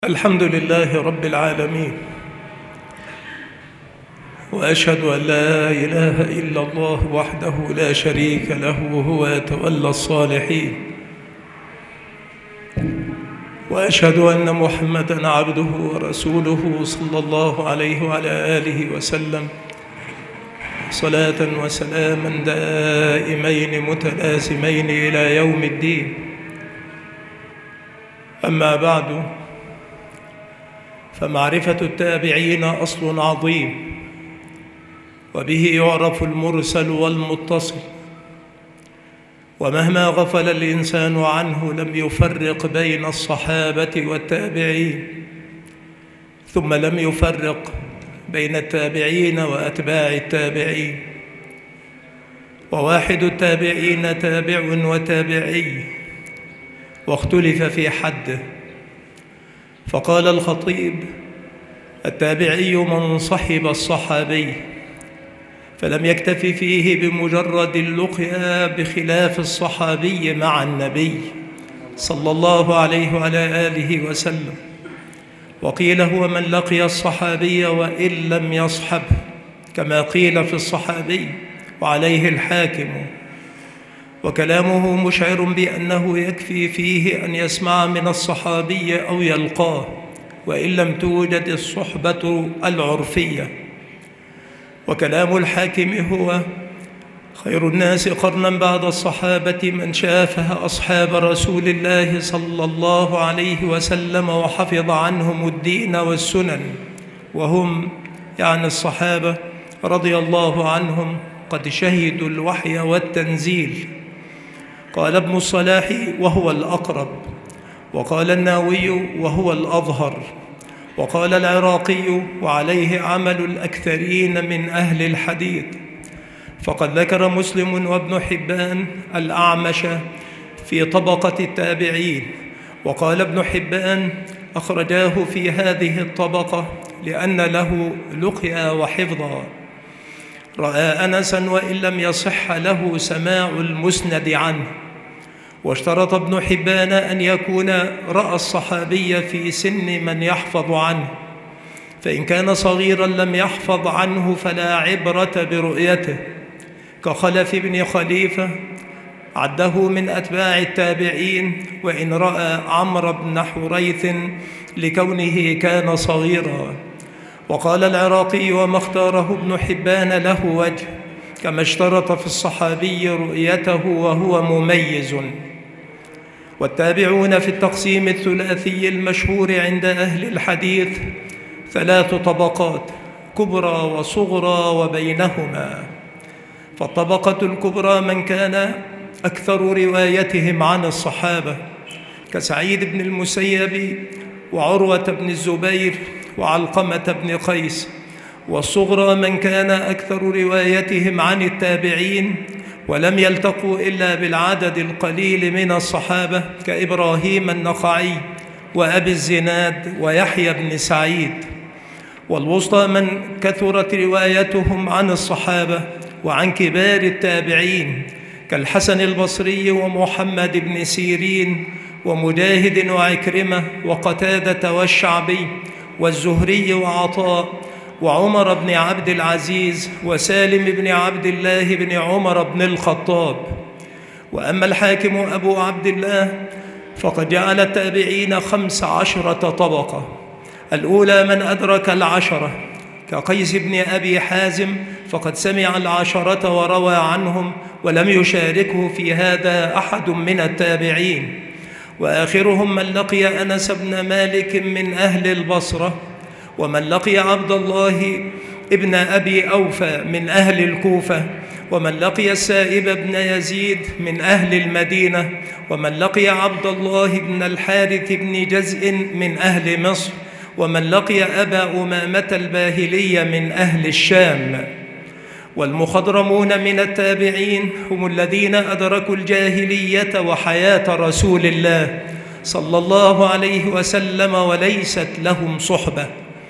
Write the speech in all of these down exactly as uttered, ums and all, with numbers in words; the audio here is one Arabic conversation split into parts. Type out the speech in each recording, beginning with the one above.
الحمد لله رب العالمين، وأشهد أن لا إله إلا الله وحده لا شريك له وهو يتولى الصالحين، وأشهد أن محمدًا عبده ورسوله صلى الله عليه وعلى آله وسلم صلاة وسلاما دائمين متلازمين إلى يوم الدين. أما بعد، فمعرفة التابعين أصل عظيم، وبه يعرف المرسل والمتصل، ومهما غفل الإنسان عنه لم يفرق بين الصحابة والتابعين، ثم لم يفرق بين التابعين وأتباع التابعين، وواحد التابعين تابع وتابعي، واختلف في حده. فقال الخطيب: التابعي من صحب الصحابي، فلم يكتف فيه بمجرد اللقيا بخلاف الصحابي مع النبي صلى الله عليه وعلى آله وسلم. وقيل هو من لقي الصحابي وإن لم يصحبه، كما قيل في الصحابي وعليه الحاكم. وكلامه مشعر بأنه يكفي فيه أن يسمع من الصحابي أو يلقاه، وإن لم توجد الصحبة العرفية. وكلام الحاكم هو: خير الناس قرنا بعد الصحابة من شافه أصحاب رسول الله صلى الله عليه وسلم وحفظ عنهم الدين والسنن، وهم يعني الصحابة رضي الله عنهم قد شهدوا الوحي والتنزيل. قال ابن الصلاح وهو الأقرب، وقال النووي وهو الأظهر، وقال العراقي وعليه عمل الأكثرين من أهل الحديث. فقد ذكر مسلم وابن حبان الأعمش في طبقة التابعين، وقال ابن حبان أخرجاه في هذه الطبقة لأن له لقيا وحفظا. رأى أنسا وإن لم يصح له سماع المسند عنه. واشترط ابن حبان أن يكون رأى الصحابي في سن من يحفظ عنه، فإن كان صغيرا لم يحفظ عنه فلا عبرة برؤيته، كخلف بن خليفة عده من أتباع التابعين، وإن رأى عمرو بن حريث لكونه كان صغيرا. وقال العراقي: وما اختاره ابن حبان له وجه، كما اشترط في الصحابي رؤيته وهو مميز. والتابعون في التقسيم الثلاثي المشهور عند أهل الحديث ثلاث طبقات: كبرى وصغرى وبينهما. فالطبقة الكبرى من كان أكثر روايتهم عن الصحابة، كسعيد بن المسيب وعروة بن الزبير وعلقمة بن قيس. والصغرى من كان أكثر روايتهم عن التابعين ولم يلتقوا إلا بالعدد القليل من الصحابة، كإبراهيم النخعي وأبي الزناد ويحيى بن سعيد. والوسطى من كثرت روايتهم عن الصحابة وعن كبار التابعين، كالحسن البصري ومحمد بن سيرين ومجاهد وعكرمة وقتادة والشعبي والزهري وعطاء وعمر بن عبد العزيز وسالم بن عبد الله بن عمر بن الخطاب. وأما الحاكم أبو عبد الله فقد جعل التابعين خمس عشرة طبقة: الأولى من أدرك العشرة، كقيس بن أبي حازم، فقد سمع العشرة وروى عنهم ولم يشاركه في هذا أحد من التابعين. وآخرهم من لقي أنس بن مالك من أهل البصرة، ومن لقي عبد الله ابن أبي أوفى من أهل الكوفة، ومن لقي السائب بن يزيد من أهل المدينة، ومن لقي عبد الله بن الحارث بن جزء من أهل مصر، ومن لقي أبا أمامة الباهلي من أهل الشام. والمخضرمون من التابعين هم الذين أدركوا الجاهلية وحياة رسول الله صلى الله عليه وسلم وليست لهم صحبة.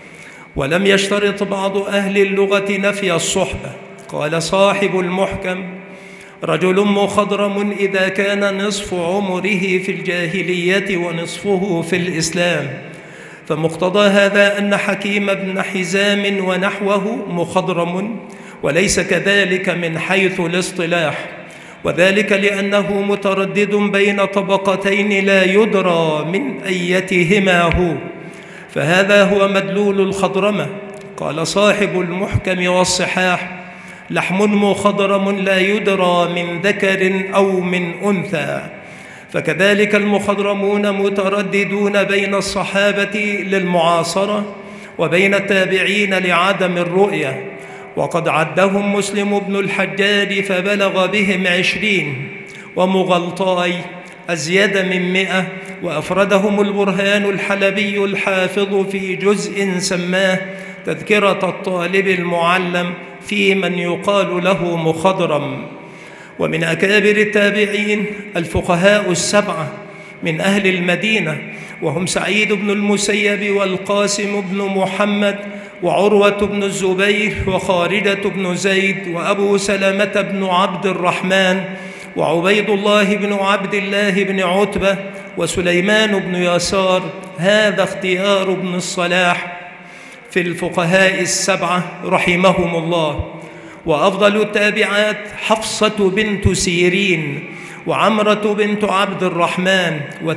ولم يشترط بعض أهل اللغة نفي الصحبة. قال صاحب المحكم: رجل مخضرم إذا كان نصف عمره في الجاهلية ونصفه في الإسلام، فمقتضى هذا أن حكيم بن حزام ونحوه مخضرم، وليس كذلك من حيث الاصطلاح، وذلك لأنه متردد بين طبقتين لا يدرى من أيتهما هو، فهذا هو مدلول الخضرمة. قال صاحب المحكم والصحاح: لحم مخضرم لا يدرى من ذكر أو من أنثى. فكذلك المخضرمون مترددون بين الصحابة للمعاصرة وبين التابعين لعدم الرؤية، وقد عدهم مسلم بن الحجاج فبلغ بهم عشرين، ومغلطاي أزيد من مئة، وأفردهم البرهان الحلبي الحافظ في جزء سماه تذكرة الطالب المعلم في من يقال له مخضرم. ومن أكابر التابعين الفقهاء السبعة من أهل المدينة، وهم سعيد بن المسيب والقاسم بن محمد وعروة بن الزبير وخارجة بن زيد وأبو سلمة بن عبد الرحمن وعبيد الله بن عبد الله بن عتبة وسليمان بن يسار. هذا اختيار ابن الصلاح في الفقهاء السبعة رحمهم الله. وأفضل التابعات حفصة بنت سيرين وعمرة بنت عبد الرحمن،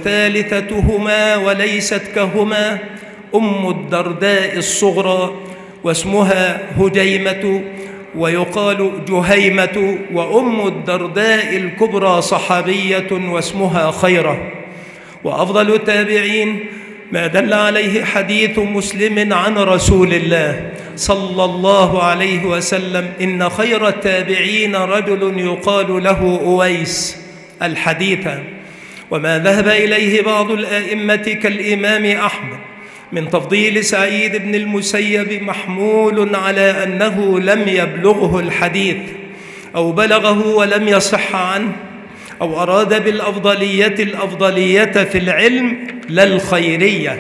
وثالثتهما وليست كهما أم الدرداء الصغرى واسمها هجيمة ويقال جهيمة، وأم الدرداء الكبرى صحابية واسمها خيرة. وأفضل التابعين ما دل عليه حديث مسلم عن رسول الله صلى الله عليه وسلم: إن خير التابعين رجل يقال له أويس الحديث. وما ذهب إليه بعض الآئمة كالإمام أحمد من تفضيل سعيد بن المسيب محمول على أنه لم يبلغه الحديث أو بلغه ولم يصح عنه، أو أراد بالأفضلية الأفضلية في العلم لا الخيرية.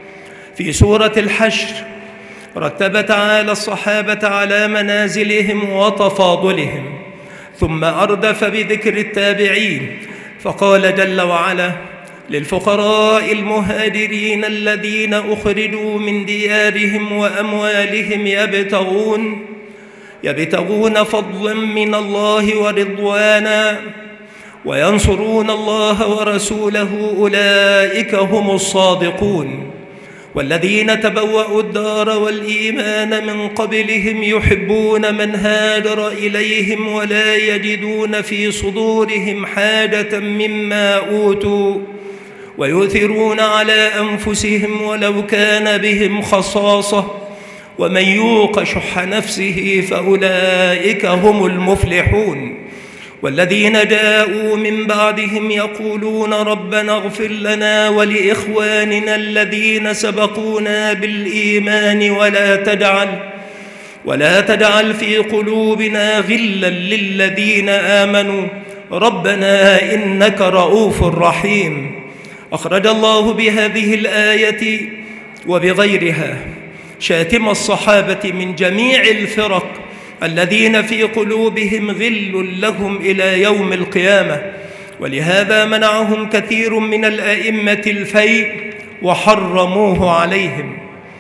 في سورة الحشر رتب تعالى الصحابة على منازلهم وتفاضلهم، ثم أردف بذكر التابعين فقال جل وعلا: للفقراء المهاجرين الذين أخرجوا من ديارهم وأموالهم يبتغون يبتغون فضلا من الله ورضوانا وينصرون الله ورسوله أولئك هم الصادقون. والذين تبوأوا الدار والإيمان من قبلهم يحبون من هاجر إليهم ولا يجدون في صدورهم حاجة مما أوتوا ويؤثرون على أنفسهم ولو كان بهم خصاصة ومن يوق شح نفسه فأولئك هم المفلحون. والذين جاءوا من بعدهم يقولون ربنا اغفر لنا ولإخواننا الذين سبقونا بالإيمان ولا تجعل ولا تجعل في قلوبنا غلا للذين آمنوا ربنا إنك رؤوف رحيم. أخرج الله بهذه الآية وبغيرها شاتم الصحابة من جميع الفرق الذين في قلوبهم غل لهم إلى يوم القيامة، ولهذا منعهم كثير من الأئمة الفيء وحرموه عليهم.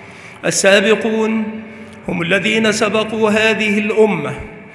السابقون هم الذين سبقوا هذه الأمة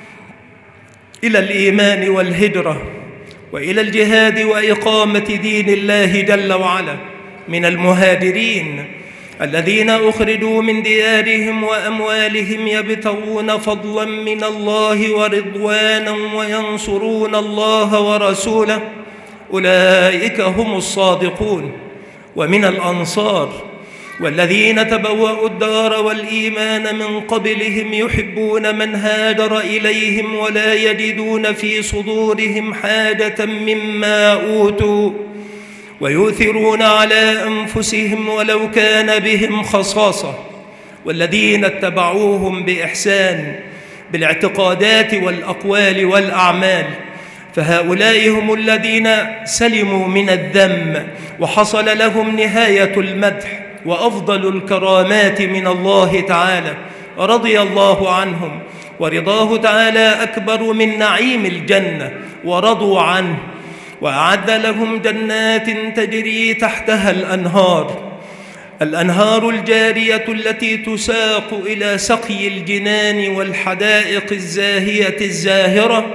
إلى الإيمان والهجرة وإلى الجهاد وإقامة دين الله جل وعلا، من المهاجرين الذين أخرجوا من ديارهم وأموالهم يبتغون فضلا من الله ورضوانا وينصرون الله ورسوله أولئك هم الصادقون. ومن الأنصار والذين تبوأوا الدار والإيمان من قبلهم يحبون من هاجر إليهم ولا يجدون في صدورهم حاجة مما أوتوا ويؤثرون على أنفسهم ولو كان بهم خصاصة. والذين اتبعوهم بإحسان بالاعتقادات والأقوال والأعمال، فهؤلاء هم الذين سلموا من الذم وحصل لهم نهاية المدح وأفضل الكرامات من الله تعالى، رضي الله عنهم، ورضاه تعالى أكبر من نعيم الجنة، ورضوا عنه وأعد لهم جنات تجري تحتها الأنهار الأنهار الجارية التي تساق إلى سقي الجنان والحدائق الزاهية الزاهرة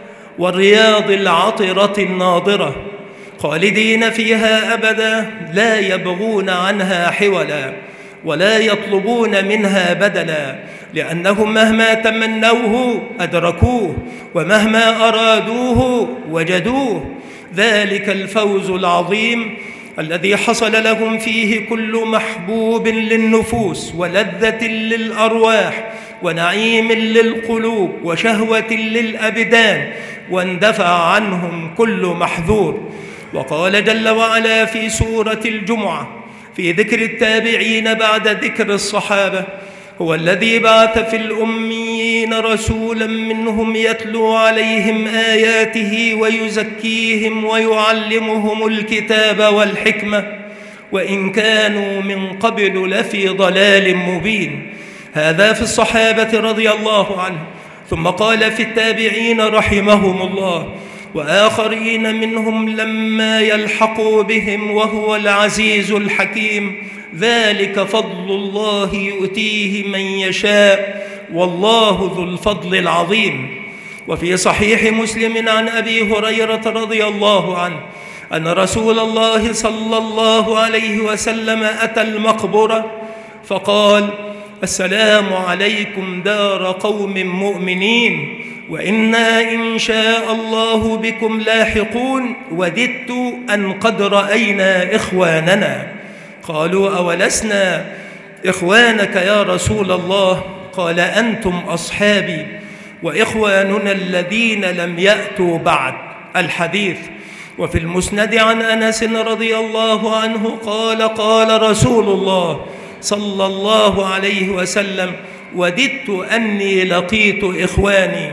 والرياض العطرة الناضرة، خالدين فيها أبدا لا يبغون عنها حولا ولا يطلبون منها بدلا، لأنهم مهما تمنوه أدركوه ومهما أرادوه وجدوه. ذلك الفوز العظيم الذي حصل لهم فيه كل محبوب للنفوس ولذة للأرواح ونعيم للقلوب وشهوة للأبدان، واندفع عنهم كل محذور. وقال جل وعلا في سورة الجمعة في ذكر التابعين بعد ذكر الصحابة: هو الذي بعث في الأميين رسولا منهم يتلو عليهم آياته ويزكيهم ويعلمهم الكتاب والحكمة وإن كانوا من قبل لفي ضلال مبين. هذا في الصحابة رضي الله عنهم. ثم قال في التابعين رحمهم الله: وآخرين منهم لما يلحقوا بهم وهو العزيز الحكيم، ذلك فضل الله يؤتيه من يشاء والله ذو الفضل العظيم. وفي صحيح مسلم عن أبي هريرة رضي الله عنه أن رسول الله صلى الله عليه وسلم أتى المقبرة فقال: السلام عليكم دار قوم مؤمنين وإنا إن شاء الله بكم لاحقون، وددت أن قد رأينا إخواننا. قالوا: أولسنا إخوانك يا رسول الله؟ قال: أنتم أصحابي وإخواننا الذين لم يأتوا بعد. الحديث. وفي المسند عن أنس رضي الله عنه قال: قال رسول الله صلى الله عليه وسلم: وددت أني لقيت إخواني.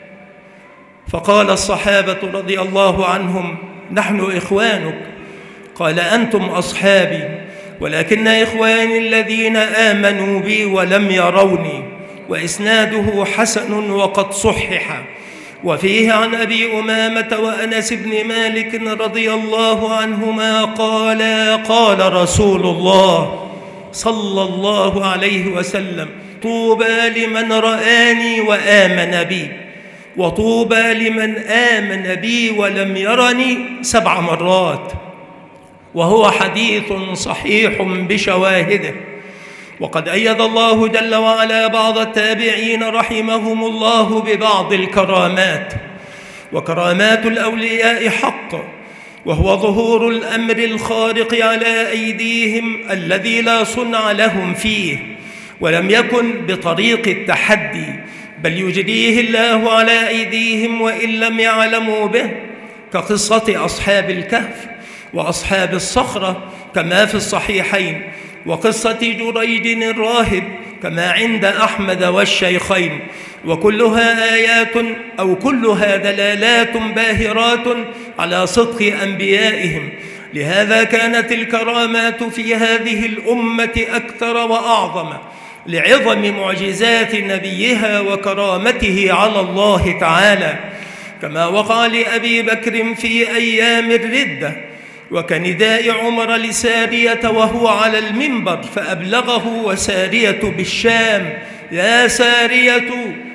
فقال الصحابة رضي الله عنهم: نحن إخوانك. قال: أنتم أصحابي ولكن إخواني الذين آمنوا بي ولم يروني. وإسناده حسن وقد صحح. وفيه عن أبي أمامة وأنس بن مالك رضي الله عنهما قال: قال رسول الله صلى الله عليه وسلم: طوبى لمن رآني وآمن بي، وطوبى لمن آمن بي ولم يرني سبع مرات. وهو حديث صحيح بشواهده. وقد أيد الله جل وعلا بعض التابعين رحمهم الله ببعض الكرامات. وكرامات الأولياء حق، وهو ظهور الأمر الخارق على أيديهم الذي لا صنع لهم فيه، ولم يكن بطريق التحدي، بل يجريه الله على أيديهم وإن لم يعلموا به، كقصة أصحاب الكهف وأصحاب الصخرة كما في الصحيحين، وقصة جريج الراهب كما عند أحمد والشيخين. وكلها آيات أو كلها دلالات باهرات على صدق أنبيائهم. لهذا كانت الكرامات في هذه الأمة أكثر وأعظم، لعظم معجزات نبيها وكرامته على الله تعالى، كما وقع لأبي بكر في أيام الردة وكنداء عمر لسارية وهو على المنبر فأبلغه وسارية بالشام: يا سارية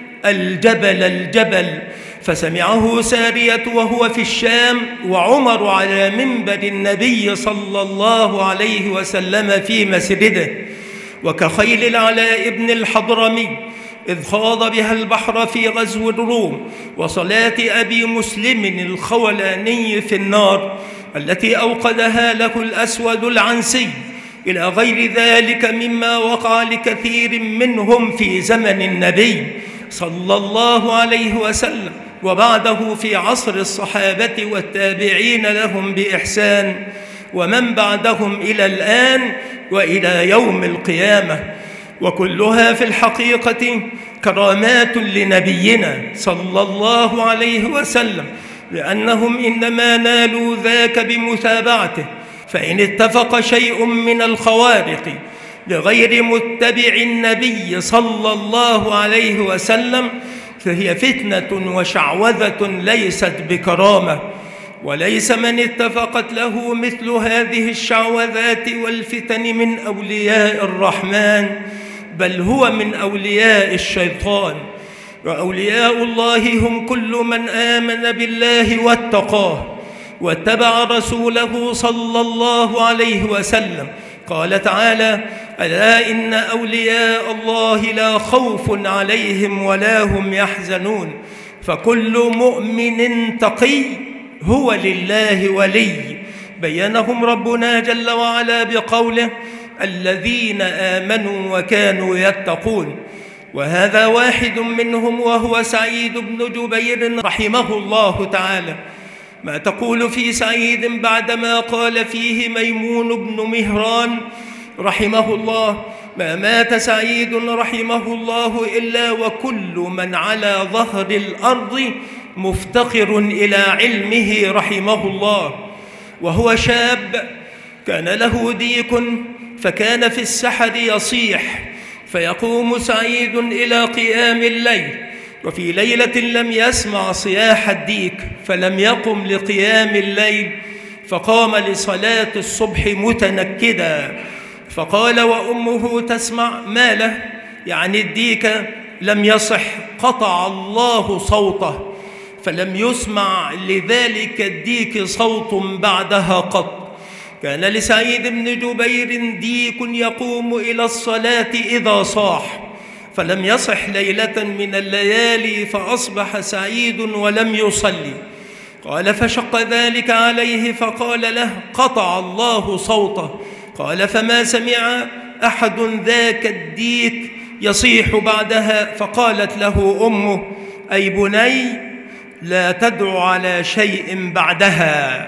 الجبل الجبل. فسمعه سارية وهو في الشام وعمر على منبر النبي صلى الله عليه وسلم في مسجده. وكخيل العلاء بن الحضرمي إذ خاض بها البحر في غزو الروم، وصلاة أبي مسلم الخولاني في النار التي أوقدها له الأسود العنسي، إلى غير ذلك مما وقع لكثير منهم في زمن النبي صلى الله عليه وسلم وبعده في عصر الصحابة والتابعين لهم بإحسان، ومن بعدهم إلى الآن وإلى يوم القيامة. وكلها في الحقيقة كرامات لنبينا صلى الله عليه وسلم، لأنهم إنما نالوا ذاك بمتابعته. فإن اتفق شيء من الخوارق لغير متبع النبي صلى الله عليه وسلم فهي فتنة وشعوذة ليست بكرامة. وليس من اتفقت له مثل هذه الشعوذات والفتن من أولياء الرحمن، بل هو من أولياء الشيطان. وأولياء الله هم كل من آمن بالله واتقاه واتبع رسوله صلى الله عليه وسلم. قال تعالى: ألا إن أولياء الله لا خوف عليهم ولا هم يحزنون. فكل مؤمن تقي هو لله ولي، بينهم ربنا جل وعلا بقوله: الذين آمنوا وكانوا يتقون. وهذا واحد منهم وهو سعيد بن جبير رحمه الله تعالى. ما تقول في سعيد بعدما قال فيه ميمون بن مهران رحمه الله: ما مات سعيد رحمه الله إلا وكل من على ظهر الأرض مفتقر إلى علمه رحمه الله. وهو شاب كان له ديك، فكان في السحر يصيح، فيقوم سعيد إلى قيام الليل، وفي ليلة لم يسمع صياح الديك فلم يقم لقيام الليل، فقام لصلاة الصبح متنكدا، فقال وأمه تسمع ما له، يعني الديك لم يصح، قطع الله صوته، فلم يسمع لذلك الديك صوت بعدها قط. كان لسعيد بن جبير ديك يقوم إلى الصلاة إذا صاح، فلم يصح ليلة من الليالي، فأصبح سعيد ولم يصلي. قال فشق ذلك عليه، فقال له: قطع الله صوته. قال فما سمع أحد ذاك الديك يصيح بعدها. فقالت له أمه: أي بني لا تدع على شيء بعدها.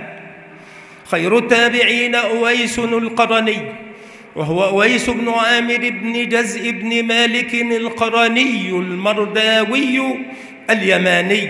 خير التابعين أويس القرني، وهو أويس بن عامر بن جزء بن مالك القرني المرداوي اليماني،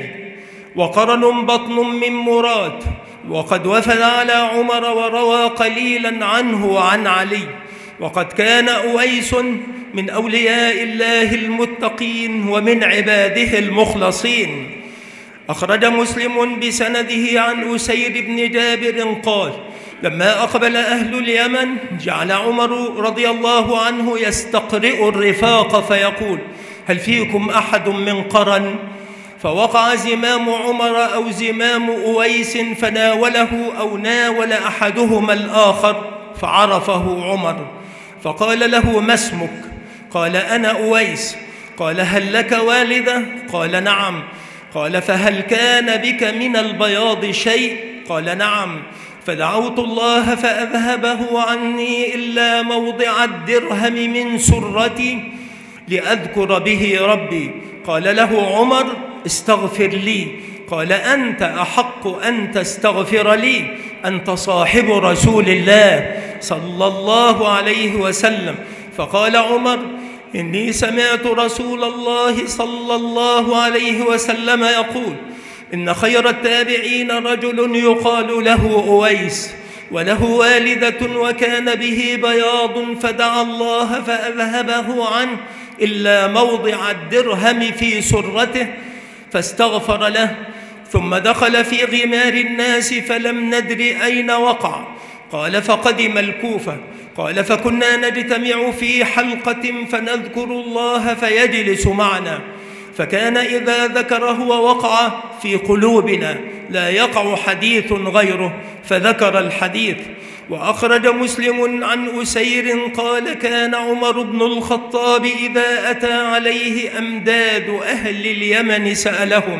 وقرن بطن من مراد، وقد وفد على عمر وروى قليلا عنه وعن علي. وقد كان أويس من أولياء الله المتقين ومن عباده المخلصين. أخرج مسلم بسنده عن أسير بن جابر قال: لما أقبل أهل اليمن جعل عمر رضي الله عنه يستقرئ الرفاق فيقول: هل فيكم أحد من قرن؟ فوقع زمام عمر أو زمام أويس فناوله أو ناول أحدهما الآخر فعرفه عمر، فقال له: ما اسمك؟ قال: أنا أويس. قال: هل لك والدة؟ قال: نعم. قال: فهل كان بك من البياض شيء؟ قال: نعم. فدعوت الله فأذهبه عني إلا موضع الدرهم من سرتي لأذكر به ربي. قال له عمر: استغفر لي. قال: أنت أحق أن تستغفر لي، أنت صاحب رسول الله صلى الله عليه وسلم. فقال عمر: إني سمعت رسول الله صلى الله عليه وسلم يقول: إن خير التابعين رجل يقال له أويس، وله والدة وكان به بياض، فدعا الله فأذهبه عنه إلا موضع الدرهم في سرته، فاستغفر له، ثم دخل في غمار الناس فلم ندر أين وقع. قال: فقدم الكوفة. قال: فكنا نجتمع في حلقة فنذكر الله فيجلس معنا، فكان إذا ذكره ووقع في قلوبنا لا يقع حديث غيره، فذكر الحديث. وأخرج مسلم عن أسير قال: كان عمر بن الخطاب إذا أتى عليه أمداد أهل اليمن سألهم: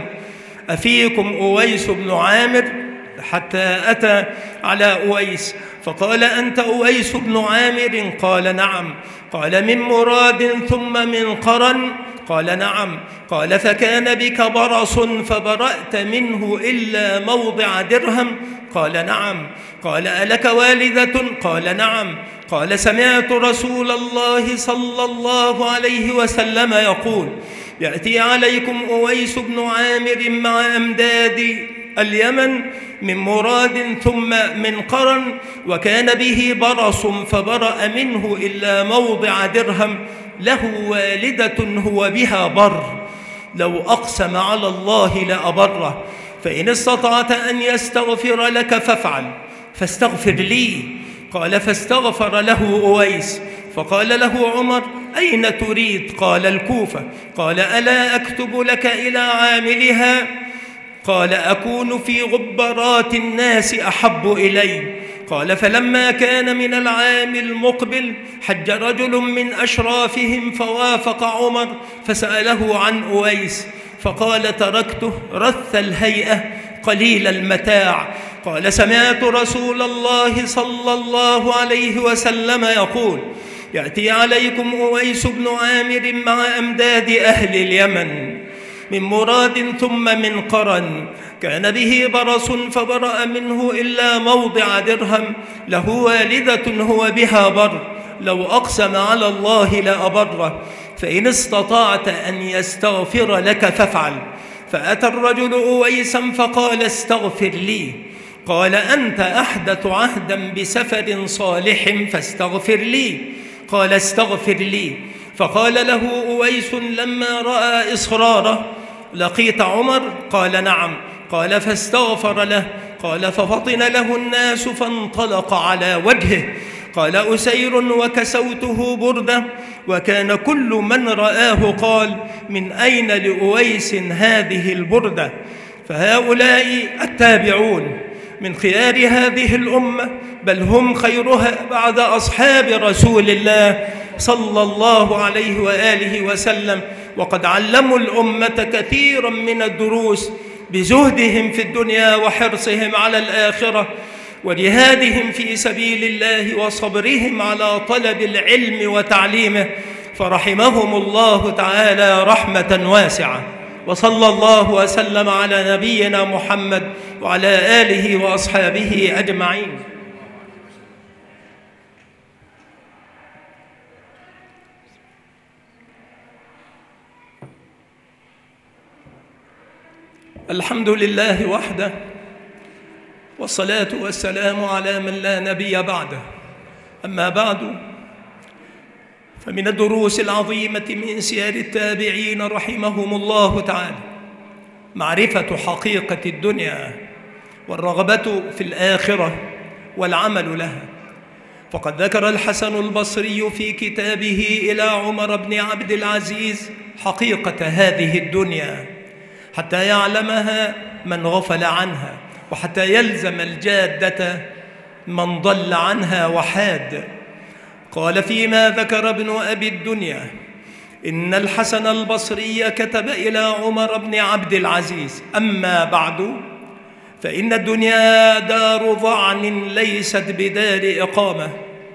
أفيكم أويس بن عامر؟ حتى أتى على أويس فقال: أنت أويس بن عامر؟ قال: نعم. قال: من مراد ثم من قرن؟ قال: نعم. قال: فكان بك برص فبرأت منه إلا موضع درهم؟ قال: نعم. قال: ألك والدة؟ قال: نعم. قال: سمعت رسول الله صلى الله عليه وسلم يقول: يأتي عليكم أويس بن عامر مع أمداد اليمن من مراد ثم من قرن، وكان به برص فبرأ منه إلا موضع درهم، له والدة هو بها بر، لو أقسم على الله لأبره، فإن استطعت أن يستغفر لك فافعل، فاستغفر لي. قال فاستغفر له أويس. فقال له عمر: أين تريد؟ قال: الكوفة. قال: ألا أكتب لك إلى عاملها؟ قال: أكون في غبرات الناس أحب إلي. قال: فلما كان من العام المقبل حج رجل من أشرافهم فوافق عمر فسأله عن أويس، فقال: تركته رث الهيئة قليل المتاع. قال: سمعت رسول الله صلى الله عليه وسلم يقول: يأتي عليكم أويس بن عامر مع أمداد أهل اليمن من مراد ثم من قرن، كان به برص فبرأ منه إلا موضع درهم، له والدة هو بها بر، لو أقسم على الله لأبره، فإن استطعت أن يستغفر لك فافعل. فأتى الرجل أويسا فقال: استغفر لي. قال: أنت أحدث عهدا بسفر صالح فاستغفر لي. قال: استغفر لي. فقال له أويس لما رأى إصراره: لقيت عمر؟ قال: نعم. قال: فاستغفر له. قال: ففطن له الناس فانطلق على وجهه. قال أسير: وكسوته بردة، وكان كل من رآه قال: من أين لأويس هذه البردة؟ فهؤلاء التابعون من خيار هذه الأمة، بل هم خيرها بعد أصحاب رسول الله صلى الله عليه وآله وسلم، وقد علموا الأمة كثيرا من الدروس بزهدهم في الدنيا وحرصهم على الآخرة وجهادهم في سبيل الله وصبرهم على طلب العلم وتعليمه، فرحمهم الله تعالى رحمة واسعة. وصلى الله وسلم على نبينا محمد وعلى آله وأصحابه أجمعين. الحمد لله وحده، والصلاة والسلام على من لا نبي بعده. أما بعد، فمن الدروس العظيمة من سير التابعين رحمهم الله تعالى معرفة حقيقة الدنيا والرغبة في الآخرة والعمل لها. فقد ذكر الحسن البصري في كتابه إلى عمر بن عبد العزيز حقيقة هذه الدنيا حتى يعلمها من غفل عنها، وحتى يلزم الجادة من ضل عنها وحاد. قال فيما ذكر ابن أبي الدنيا: إن الحسن البصري كتب إلى عمر بن عبد العزيز: أما بعد، فإن الدنيا دار ضعن ليست بدار إقامة،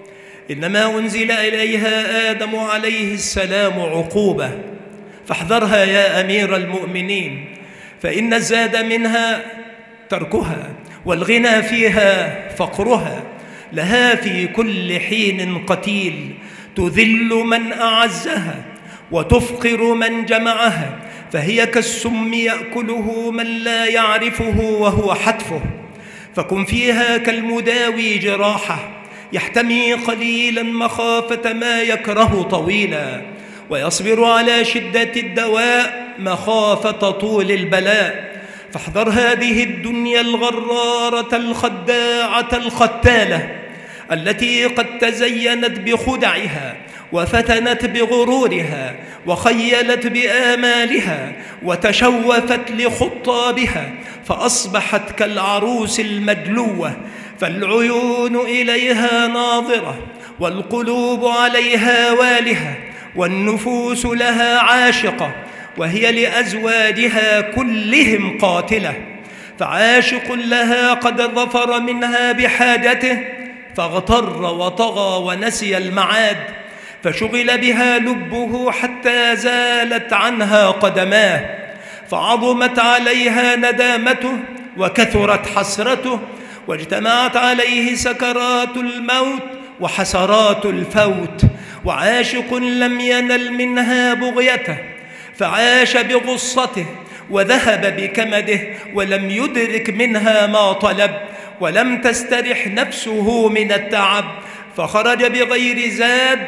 إنما أنزل إليها آدم عليه السلام عقوبة، فاحذرها يا أمير المؤمنين، فإن الزاد منها تركها، والغنى فيها فقرها، لها في كل حين قتيل، تذل من أعزها وتفقر من جمعها، فهي كالسم يأكله من لا يعرفه وهو حتفه، فكن فيها كالمداوي جراحة، يحتمي قليلا مخافة ما يكره طويلا، ويصبر على شدة الدواء مخافة طول البلاء. فاحذر هذه الدنيا الغرارة الخداعة الختالة التي قد تزينت بخدعها وفتنت بغرورها وخيلت بآمالها وتشوفت لخطابها، فأصبحت كالعروس المدلوة، فالعيون إليها ناظرة والقلوب عليها والهة والنفوس لها عاشقة، وهي لأزواجها كلهم قاتلة، فعاشق لها قد ظفر منها بحاجته فاغتر وطغى ونسي المعاد، فشغل بها لبه حتى زالت عنها قدماه، فعظمت عليها ندامته وكثرت حسرته، واجتمعت عليه سكرات الموت وحسرات الفوت، وعاشق لم ينل منها بغيته فعاش بغصته وذهب بكمده، ولم يدرك منها ما طلب، ولم تسترح نفسه من التعب، فخرج بغير زاد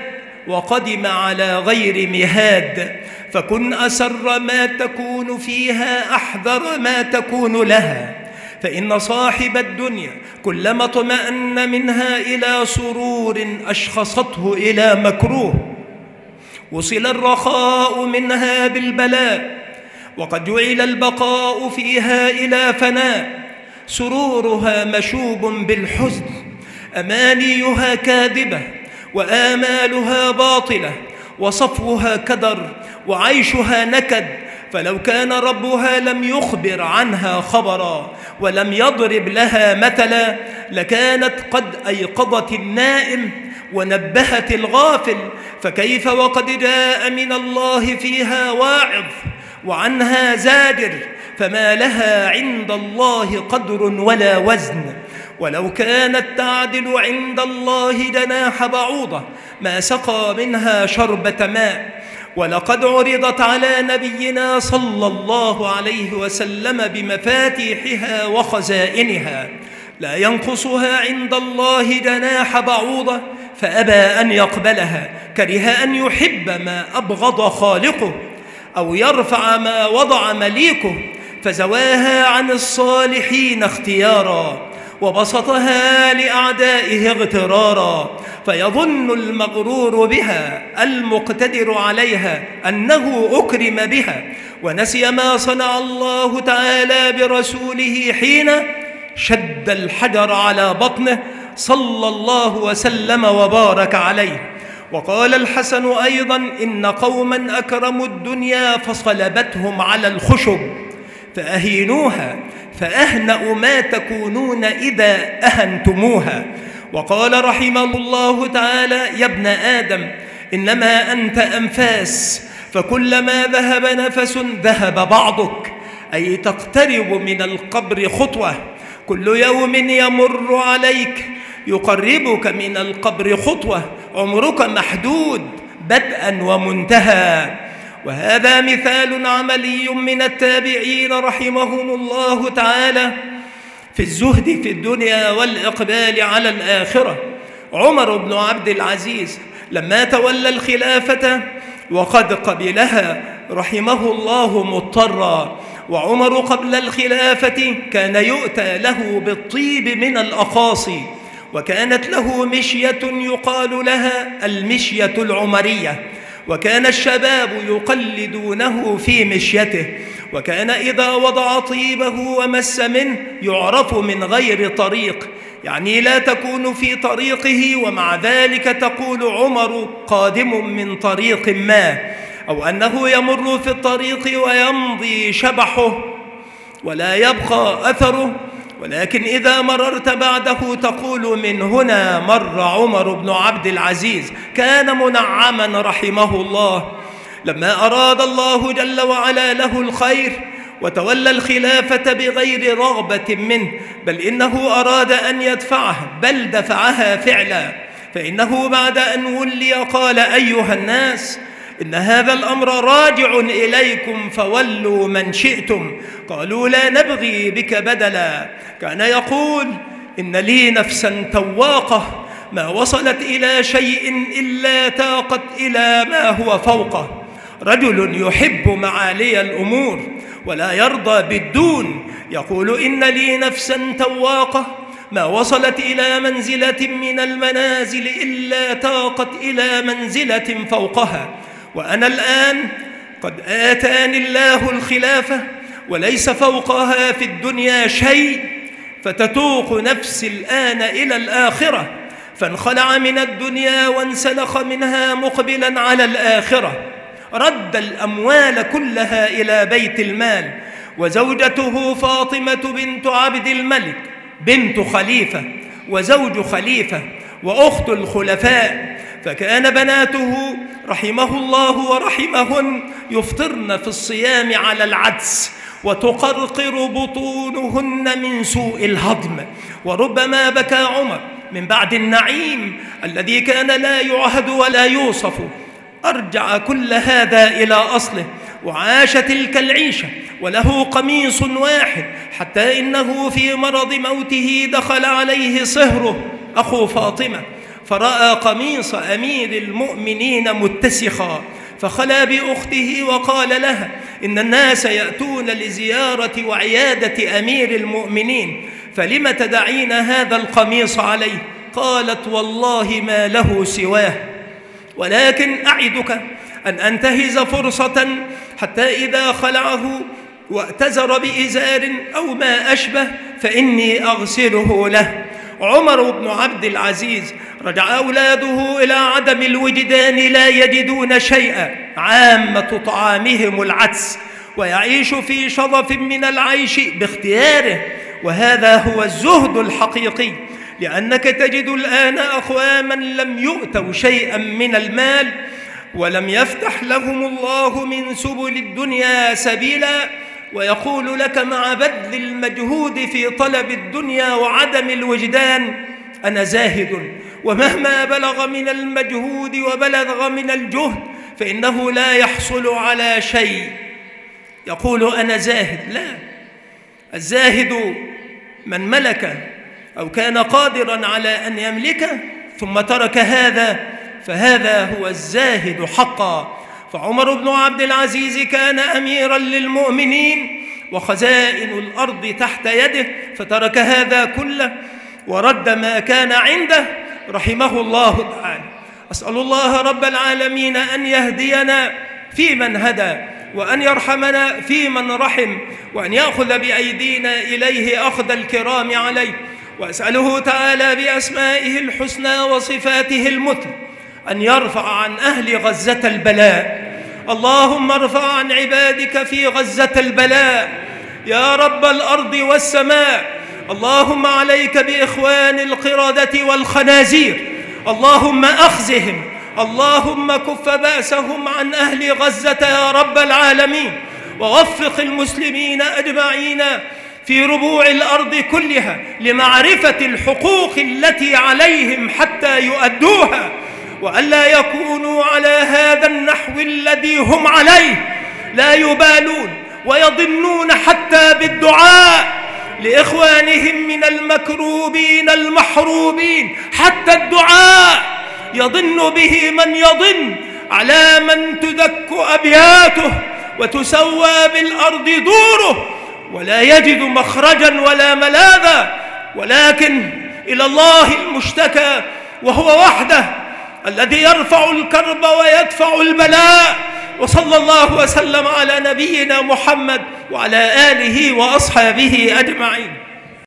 وقدم على غير مهاد، فكن أسر ما تكون فيها أحذر ما تكون لها، فإن صاحب الدنيا كلما اطمأن منها إلى سرور أشخصته إلى مكروه، وصل الرخاء منها بالبلاء، وقد جعل البقاء فيها إلى فناء، سرورها مشوب بالحزن، أمانيها كاذبة، وآمالها باطلة، وصفوها كدر، وعيشها نكد. فلو كان ربها لم يخبر عنها خبرا ولم يضرب لها مثلا لكانت قد أيقظت النائم ونبهت الغافل، فكيف وقد جاء من الله فيها واعظ وعنها زاجر، فما لها عند الله قدر ولا وزن. ولو كانت تعدل عند الله جناح بعوضة ما سقى منها شربة ماء. ولقد عرضت على نبينا صلى الله عليه وسلم بمفاتيحها وخزائنها لا ينقصها عند الله جناح بعوضة، فأبى أن يقبلها، كره أن يحب ما أبغض خالقه أو يرفع ما وضع مليكه، فزواها عن الصالحين اختيارا وبسطها لأعدائه اغترارا، فيظن المغرور بها المقتدر عليها أنه أكرم بها، ونسي ما صنع الله تعالى برسوله حين شد الحجر على بطنه صلى الله وسلم وبارك عليه. وقال الحسن أيضا: إن قوما أكرموا الدنيا فصلبتهم على الخشب فأهينوها، فأهنأ ما تكونون إذا أهنتموها. وقال رحمه الله تعالى: يا ابن آدم إنما أنت أنفاس، فكلما ذهب نفس ذهب بعضك، أي تقترب من القبر خطوة، كل يوم يمر عليك يقربك من القبر خطوة، عمرك محدود بدءا ومنتهى. وهذا مثال عملي من التابعين رحمهم الله تعالى في الزهد في الدنيا والإقبال على الآخرة. عمر بن عبد العزيز لما تولى الخلافة وقد قبلها رحمه الله مضطرا، وعمر قبل الخلافة كان يؤتى له بالطيب من الأقاصي، وكانت له مشية يقال لها المشية العمرية، وكان الشباب يقلدونه في مشيته، وكان إذا وضع طيبه ومس منه يعرف من غير طريق، يعني لا تكون في طريقه ومع ذلك تقول عمر قادم من طريق ما، أو أنه يمر في الطريق ويمضي شبحه ولا يبقى أثره، ولكن إذا مررت بعده تقول من هنا مر عمر بن عبد العزيز. كان منعما رحمه الله، لما أراد الله جل وعلا له الخير وتولى الخلافة بغير رغبة منه، بل إنه أراد أن يدفعها، بل دفعها فعلا، فإنه بعد أن ولي قال: أيها الناس إن هذا الأمر راجع إليكم فولوا من شئتم. قالوا: لا نبغي بك بدلا. كان يقول: إن لي نفسا تواقة ما وصلت إلى شيء إلا تاقت إلى ما هو فوقه، رجل يحب معالي الأمور ولا يرضى بالدون، يقول: إن لي نفسا تواقة ما وصلت إلى منزلة من المنازل إلا تاقت إلى منزلة فوقها، وأنا الآن قد آتاني الله الخلافة وليس فوقها في الدنيا شيء، فتتوق نفسي الآن إلى الآخرة. فانخلع من الدنيا وانسلخ منها مقبلا على الآخرة، رد الأموال كلها إلى بيت المال. وزوجته فاطمة بنت عبد الملك بنت خليفة وزوج خليفة وأخت الخلفاء، فكان بناته رحمه الله ورحمهن يفطرن في الصيام على العدس، وتقرقر بطونهن من سوء الهضم. وربما بكى عمر من بعد النعيم الذي كان لا يعهد ولا يوصف، أرجع كل هذا إلى أصله وعاش تلك العيشة وله قميص واحد، حتى إنه في مرض موته دخل عليه صهره أخو فاطمة فرأى قميص أمير المؤمنين متسخا، فخلا بأخته وقال لها: إن الناس يأتون لزيارة وعيادة أمير المؤمنين، فلم تدعين هذا القميص عليه؟ قالت: والله ما له سواه، ولكن أعدك أن أنتهز فرصة حتى إذا خلعه واتزر بإزار أو ما أشبه فإني أغسله له. عمر بن عبد العزيز رجع أولاده إلى عدم الوجدان، لا يجدون شيئا، عامة طعامهم العدس، ويعيش في شظف من العيش باختياره، وهذا هو الزهد الحقيقي. لأنك تجد الآن أقواما لم يؤتوا شيئا من المال ولم يفتح لهم الله من سبل الدنيا سبيلا، ويقول لك مع بذل المجهود في طلب الدنيا وعدم الوجدان: أنا زاهد، ومهما بلغ من المجهود وبلغ من الجهد فإنه لا يحصل على شيء. يقول أنا زاهد. لا، الزاهد من ملك أو كان قادرا على أن يملك ثم ترك هذا، فهذا هو الزاهد حقا. فعمر بن عبد العزيز كان أميرا للمؤمنين وخزائن الأرض تحت يده، فترك هذا كله ورد ما كان عنده رحمه الله تعالى. أسأل الله رب العالمين أن يهدينا في من هدى، وأن يرحمنا في من رحم، وأن يأخذ بأيدينا إليه أخذ الكرام عليه. وأسأله تعالى بأسمائه الحسنى وصفاته المثلى أن يرفع عن أهل غزة البلاء. اللهم ارفع عن عبادك في غزة البلاء يا رب الأرض والسماء. اللهم عليك بإخوان القردة والخنازير، اللهم أخزهم، اللهم كف بأسهم عن أهل غزة يا رب العالمين، ووفق المسلمين أجمعين في ربوع الأرض كلها لمعرفة الحقوق التي عليهم حتى يؤدوها، وألا يكونوا على هذا النحو الذي هم عليه، لا يبالون ويضنون حتى بالدعاء لإخوانهم من المكروبين المحروبين، حتى الدعاء يضن به من يضن على من تدك أبياته وتسوى بالأرض دوره، ولا يجد مخرجا ولا ملاذا، ولكن إلى الله المشتكى، وهو وحده الذي يرفع الكرب ويدفع البلاء. وصلى الله وسلم على نبينا محمد وعلى آله وأصحابه أجمعين.